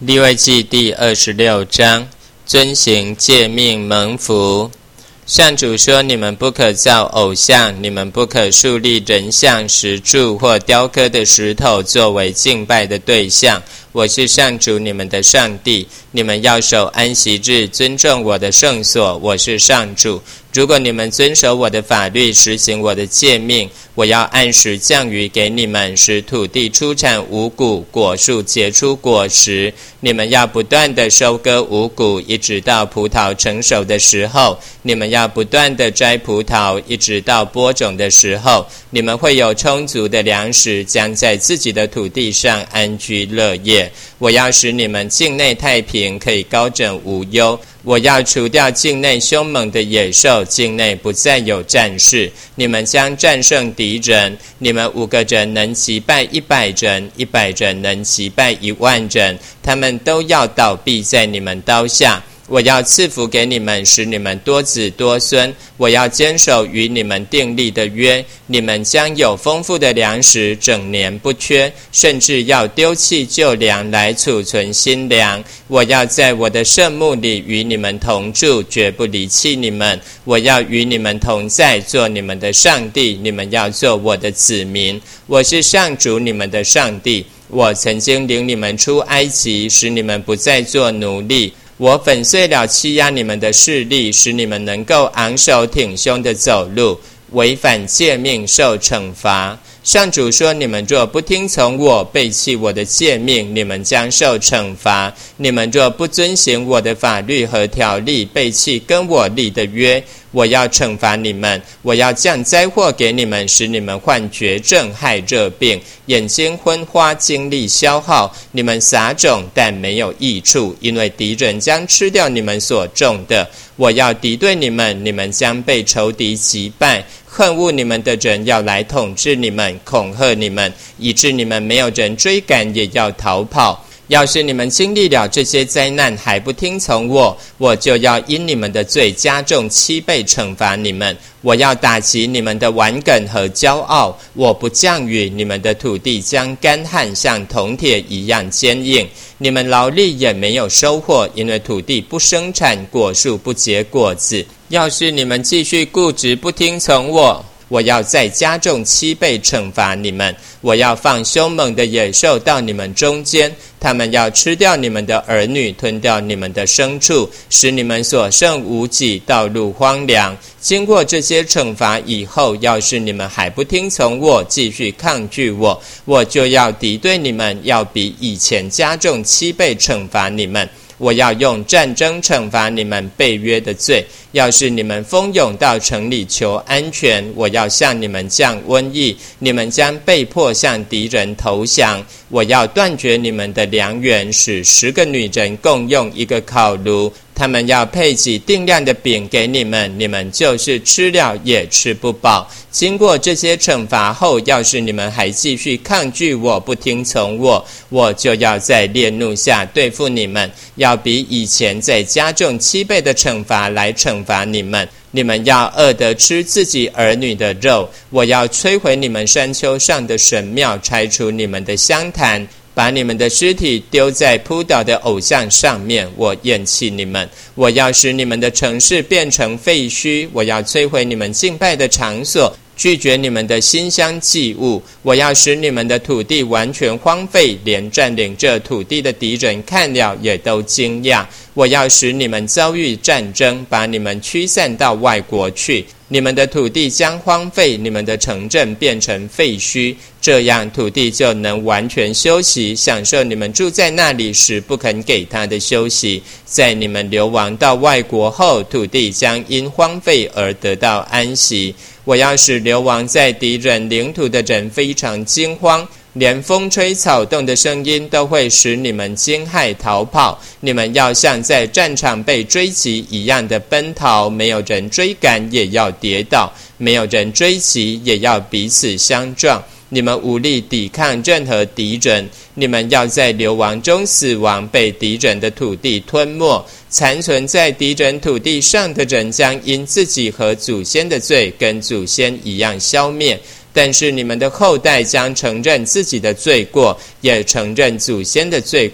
利未记第26章，遵行诫命蒙福。上主说，你们不可造偶像，你们不可树立人像、石柱或雕刻的石头作为敬拜的对象。我是上主你们的上帝，你们要守安息日，尊重我的圣所。我是上主。如果你们遵守我的法律，实行我的诫命，我要按时降雨给你们，使土地出产五谷，果树结出果实。你们要不断的收割五谷，一直到葡萄成熟的时候。你们要不断的摘葡萄，一直到播种的时候。你们会有充足的粮食，将在自己的土地上安居乐业。我要使你们境内太平，可以高枕无忧。我要除掉境内凶猛的野兽，境内不再有战事。你们将战胜敌人，你们5个人能击败100人，100人能击败10000人，他们都要倒闭在你们刀下。我要赐福给你们，使你们多子多孙。我要坚守与你们订立的约，你们将有丰富的粮食，整年不缺，甚至要丢弃旧粮来储存新粮。我要在我的圣幕里与你们同住，绝不离弃你们。我要与你们同在，做你们的上帝，你们要做我的子民。我是上主你们的上帝。我曾经领你们出埃及，使你们不再做奴隶。我粉碎了欺压你们的势力，使你们能够昂首挺胸地走路，违反诫命受惩罚。上主说，你们若不听从我，背弃我的诫命，你们将受惩罚。你们若不遵行我的法律和条例，背弃跟我立的约，我要惩罚你们。我要降灾祸给你们，使你们患绝症、害热病，眼睛昏花，精力消耗。你们撒种，但没有益处，因为敌人将吃掉你们所种的。我要敌对你们，你们将被仇敌击败。恨恶你们的人要来统治你们，恐吓你们，以致你们没有人追赶，也要逃跑。要是你们经历了这些灾难还不听从我，我就要因你们的罪加重7倍惩罚你们。我要打击你们的顽梗和骄傲。我不降雨，你们的土地将干旱，像铜铁一样坚硬。你们劳力也没有收获，因为土地不生产，果树不结果子。要是你们继续固执不听从我，我要再加重7倍惩罚你们。我要放凶猛的野兽到你们中间，他们要吃掉你们的儿女，吞掉你们的牲畜，使你们所剩无几，道路荒凉。经过这些惩罚以后，要是你们还不听从我，继续抗拒我，我就要敌对你们，要比以前加重7倍惩罚你们。我要用战争惩罚你们背约的罪。要是你们蜂拥到城里求安全，我要向你们降瘟疫，你们将被迫向敌人投降。我要断绝你们的粮源，使10个女人共用一个烤炉，他们要配给定量的饼给你们，你们就是吃了也吃不饱。经过这些惩罚后，要是你们还继续抗拒我，不听从我，我就要在烈怒下对付你们，要比以前再加重7倍的惩罚来惩罚你们。你们要饿得吃自己儿女的肉。我要摧毁你们山丘上的神庙，拆除你们的香坛，把你们的尸体丢在扑倒的偶像上面。我厌弃你们。我要使你们的城市变成废墟。我要摧毁你们敬拜的场所，拒绝你们的馨香祭物。我要使你们的土地完全荒废，连占领这土地的敌人看了也都惊讶。我要使你们遭遇战争，把你们驱散到外国去。你们的土地将荒废，你们的城镇变成废墟，这样土地就能完全休息，享受你们住在那里时不肯给他的休息。在你们流亡到外国后，土地将因荒废而得到安息。我要使流亡在敌人领土的人非常惊慌，连风吹草动的声音都会使你们惊骇逃跑。你们要像在战场被追击一样的奔逃，没有人追赶也要跌倒，没有人追击也要彼此相撞。你们无力抵抗任何敌人，你们要在流亡中死亡，被敌人的土地吞没。残存在敌人土地上的人将因自己和祖先的罪跟祖先一样消灭。但是你们的后代将承认自己的罪过，也承认祖先的罪过，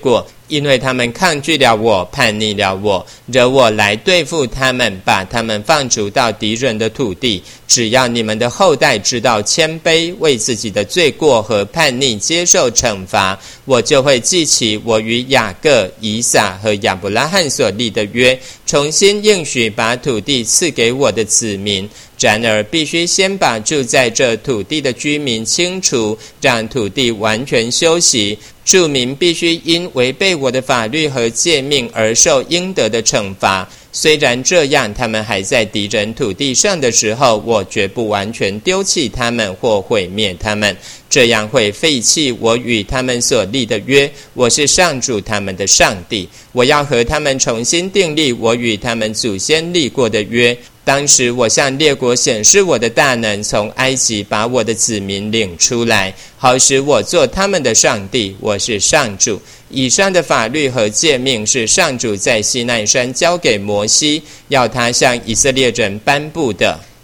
因为他们抗拒了我，叛逆了我，惹我来对付他们，把他们放逐到敌人的土地。只要你们的后代知道谦卑，为自己的罪过和叛逆接受惩罚，我就会记起我与雅各、以撒和亚伯拉罕所立的约，重新应许把土地赐给我的子民。然而必须先把住在这土地的居民清除，让土地完全休息。住民必须因违背我的法律和诫命而受应得的惩罚。虽然这样，他们还在敌人土地上的时候，我绝不完全丢弃他们或毁灭他们，这样会废弃我与他们所立的约。我是上主他们的上帝，我要和他们重新订立我与他们祖先立过的约。当时我向列国显示我的大能，从埃及把我的子民领出来，好使我做他们的上帝。我是上主。以上的法律和诫命是上主在西奈山交给摩西，要他向以色列人颁布的。